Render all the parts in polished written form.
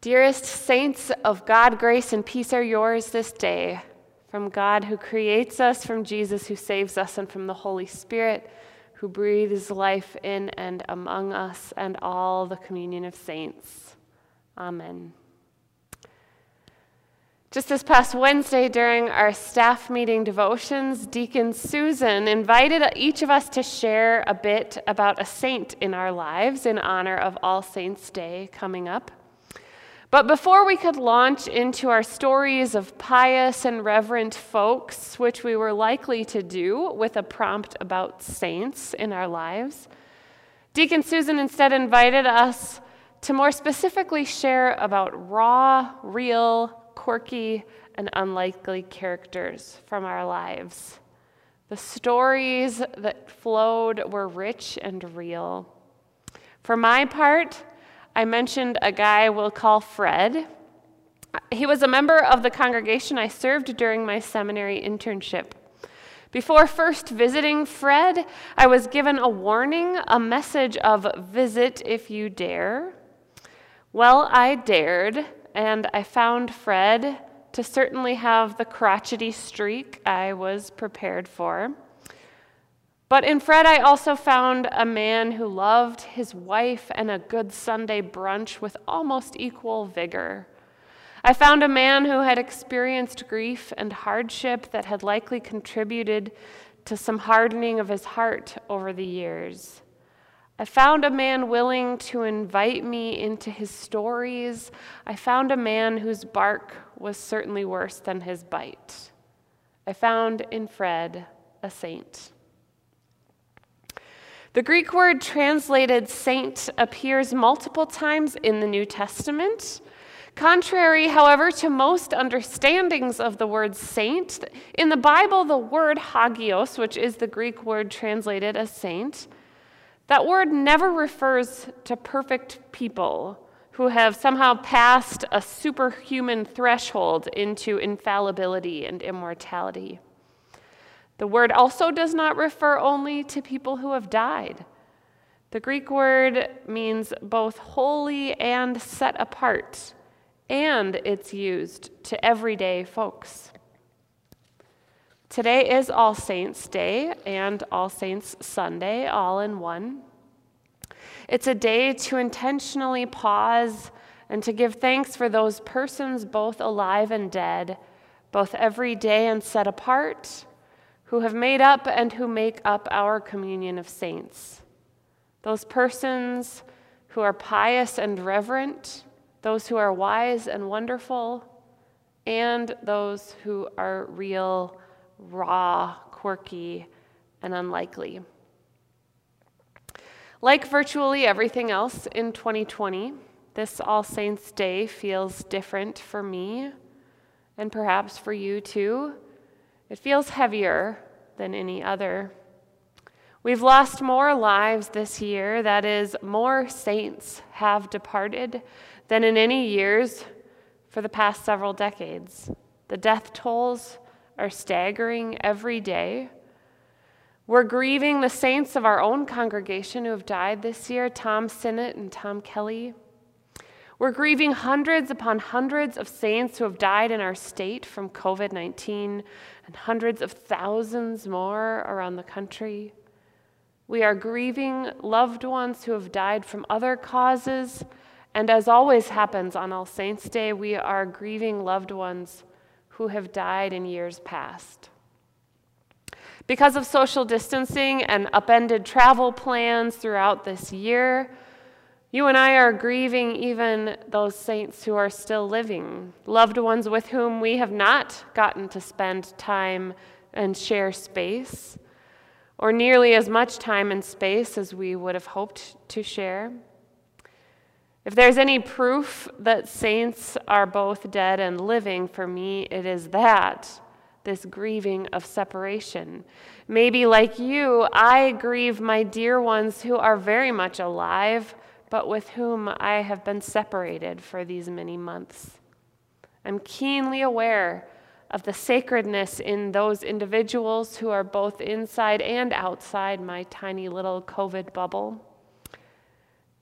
Dearest saints of God, grace and peace are yours this day, from God who creates us, from Jesus who saves us, and from the Holy Spirit who breathes life in and among us, and all the communion of saints. Amen. Just this past Wednesday during our staff meeting devotions, Deacon Susan invited each of us to share a bit about a saint in our lives in honor of All Saints' Day coming up. But before we could launch into our stories of pious and reverent folks, which we were likely to do with a prompt about saints in our lives, Deacon Susan instead invited us to more specifically share about raw, real, quirky, and unlikely characters from our lives. The stories that flowed were rich and real. For my part, I mentioned a guy we'll call Fred. He was a member of the congregation I served during my seminary internship. Before first visiting Fred, I was given a warning, a message of visit if you dare. Well, I dared, and I found Fred to certainly have the crotchety streak I was prepared for. But in Fred, I also found a man who loved his wife and a good Sunday brunch with almost equal vigor. I found a man who had experienced grief and hardship that had likely contributed to some hardening of his heart over the years. I found a man willing to invite me into his stories. I found a man whose bark was certainly worse than his bite. I found in Fred a saint. The Greek word translated saint appears multiple times in the New Testament. Contrary, however, to most understandings of the word saint, in the Bible, the word hagios, which is the Greek word translated as saint, that word never refers to perfect people who have somehow passed a superhuman threshold into infallibility and immortality. The word also does not refer only to people who have died. The Greek word means both holy and set apart, and it's used to everyday folks. Today is All Saints' Day and All Saints' Sunday, all in one. It's a day to intentionally pause and to give thanks for those persons, both alive and dead, both everyday and set apart, who have made up and who make up our communion of saints. Those persons who are pious and reverent, those who are wise and wonderful, and those who are real, raw, quirky, and unlikely. Like virtually everything else in 2020, this All Saints' Day feels different for me, and perhaps for you too. It feels heavier than any other. We've lost more lives this year, that is, more saints have departed than in any years for the past several decades. The death tolls are staggering every day. We're grieving the saints of our own congregation who have died this year, Tom Sinnott and Tom Kelly. We're grieving hundreds upon hundreds of saints who have died in our state from COVID-19 and hundreds of thousands more around the country. We are grieving loved ones who have died from other causes, and as always happens on All Saints' Day, we are grieving loved ones who have died in years past. Because of social distancing and upended travel plans throughout this year, you and I are grieving even those saints who are still living, loved ones with whom we have not gotten to spend time and share space, or nearly as much time and space as we would have hoped to share. If there's any proof that saints are both dead and living, for me, it is that, this grieving of separation. Maybe like you, I grieve my dear ones who are very much alive, but with whom I have been separated for these many months. I'm keenly aware of the sacredness in those individuals who are both inside and outside my tiny little COVID bubble.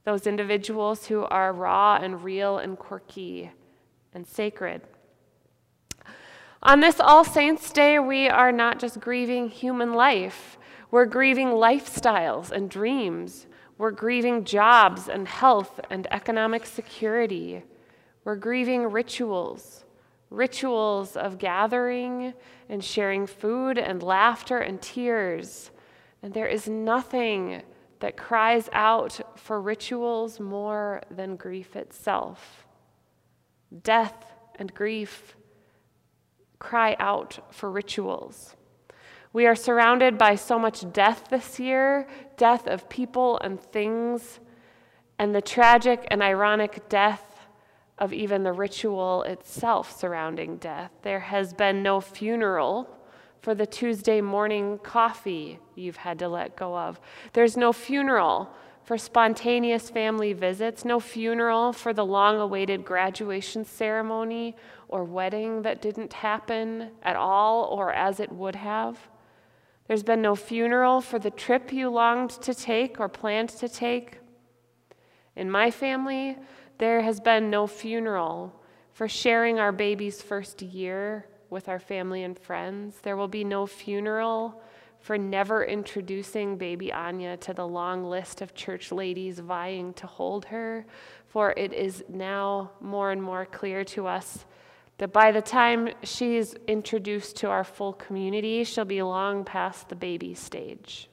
those individuals who are raw and real and quirky and sacred. On this All Saints' Day, we are not just grieving human life. We're grieving lifestyles and dreams. We're grieving jobs and health and economic security. We're grieving rituals of gathering and sharing food and laughter and tears. And there is nothing that cries out for rituals more than grief itself. Death and grief cry out for rituals. We are surrounded by so much death this year, death of people and things, and the tragic and ironic death of even the ritual itself surrounding death. There has been no funeral for the Tuesday morning coffee you've had to let go of. There's no funeral for spontaneous family visits, no funeral for the long-awaited graduation ceremony or wedding that didn't happen at all or as it would have. There's been no funeral for the trip you longed to take or planned to take. In my family, there has been no funeral for sharing our baby's first year with our family and friends. There will be no funeral for never introducing baby Anya to the long list of church ladies vying to hold her, for it is now more and more clear to us that by the time she's introduced to our full community, she'll be long past the baby stage.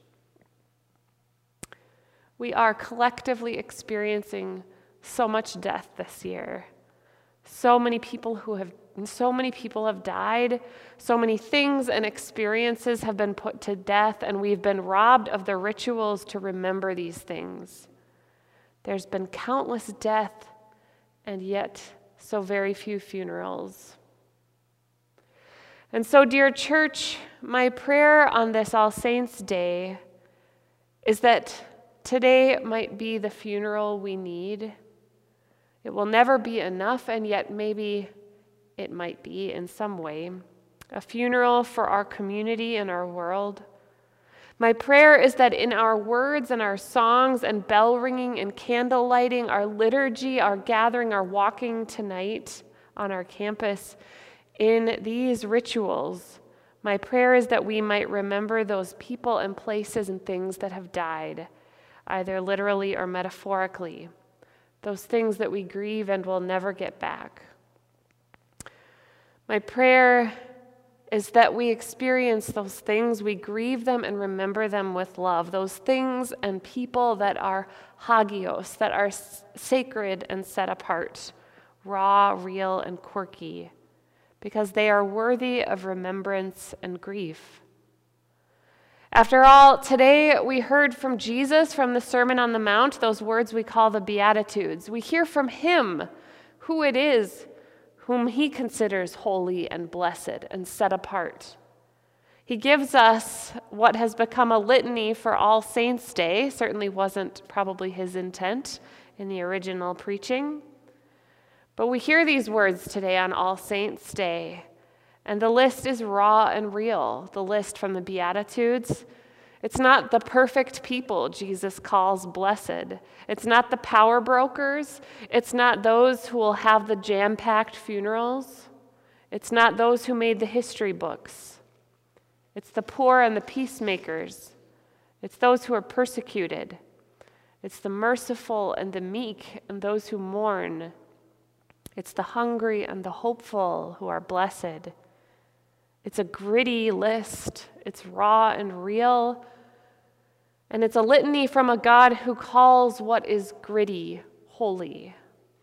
We are collectively experiencing so much death this year. So many people have died. So many things and experiences have been put to death, and we've been robbed of the rituals to remember these things. There's been countless death, and yet so very few funerals. And so, dear church, my prayer on this All Saints' Day is that today might be the funeral we need. It will never be enough, and yet maybe it might be in some way. A funeral for our community and our world. My prayer is that in our words and our songs and bell ringing and candle lighting, our liturgy, our gathering, our walking tonight on our campus, in these rituals, my prayer is that we might remember those people and places and things that have died, either literally or metaphorically, those things that we grieve and will never get back. My prayer is that we experience those things, we grieve them and remember them with love, those things and people that are hagios, that are sacred and set apart, raw, real, and quirky, because they are worthy of remembrance and grief. After all, today we heard from Jesus from the Sermon on the Mount, those words we call the Beatitudes. We hear from him who it is whom he considers holy and blessed and set apart. He gives us what has become a litany for All Saints' Day. Certainly wasn't probably his intent in the original preaching. But we hear these words today on All Saints' Day, and the list is raw and real, the list from the Beatitudes. It's not the perfect people Jesus calls blessed. It's not the power brokers. It's not those who will have the jam-packed funerals. It's not those who made the history books. It's the poor and the peacemakers. It's those who are persecuted. It's the merciful and the meek and those who mourn. It's the hungry and the hopeful who are blessed. It's a gritty list. It's raw and real. And it's a litany from a God who calls what is gritty holy.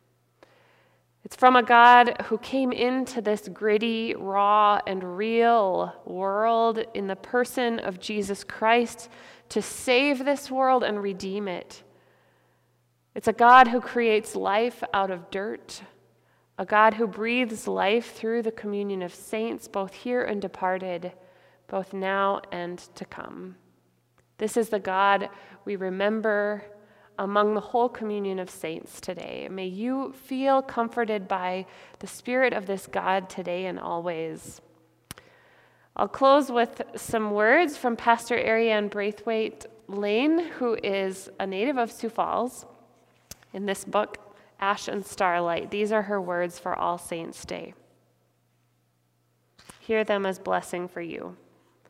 It's from a God who came into this gritty, raw, and real world in the person of Jesus Christ to save this world and redeem it. It's a God who creates life out of dirt, a God who breathes life through the communion of saints, both here and departed, both now and to come. This is the God we remember among the whole communion of saints today. May you feel comforted by the Spirit of this God today and always. I'll close with some words from Pastor Ariane Braithwaite Lane, who is a native of Sioux Falls. in this book, Ash and Starlight. These are her words for All Saints' Day. Hear them as blessing for you.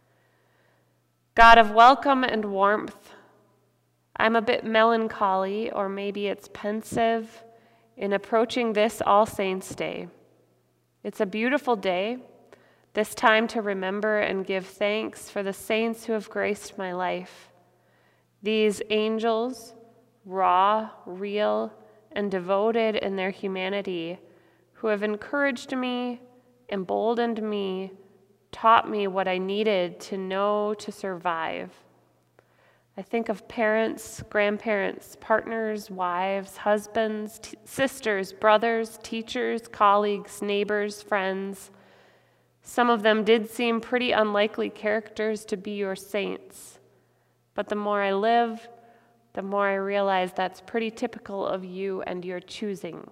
God of welcome and warmth, I'm a bit melancholy, or maybe it's pensive, in approaching this All Saints' Day. It's a beautiful day, this time to remember and give thanks for the saints who have graced my life. These angels, raw, real, and devoted in their humanity, who have encouraged me, emboldened me, taught me what I needed to know to survive. I think of parents, grandparents, partners, wives, husbands, sisters, brothers, teachers, colleagues, neighbors, friends. Some of them did seem pretty unlikely characters to be your saints. But the more I live, the more I realize that's pretty typical of you and your choosing.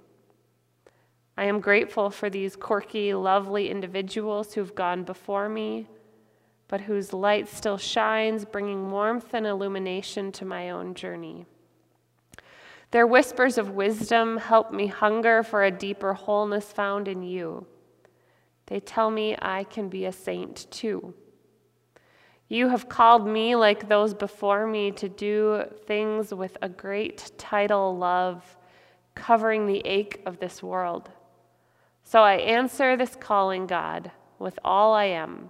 I am grateful for these quirky, lovely individuals who've gone before me, but whose light still shines, bringing warmth and illumination to my own journey. Their whispers of wisdom help me hunger for a deeper wholeness found in you. They tell me I can be a saint too. You have called me, like those before me, to do things with a great tidal love, covering the ache of this world. So I answer this calling, God, with all I am.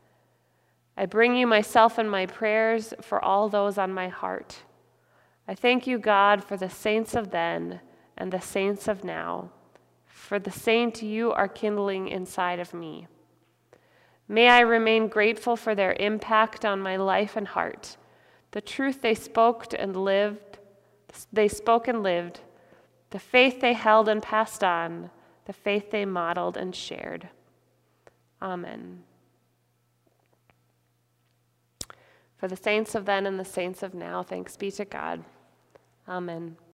I bring you myself and my prayers for all those on my heart. I thank you, God, for the saints of then and the saints of now, for the saint you are kindling inside of me. May I remain grateful for their impact on my life and heart, the truth they spoke and lived, the faith they held and passed on, the faith they modeled and shared. Amen. For the saints of then and the saints of now, thanks be to God. Amen.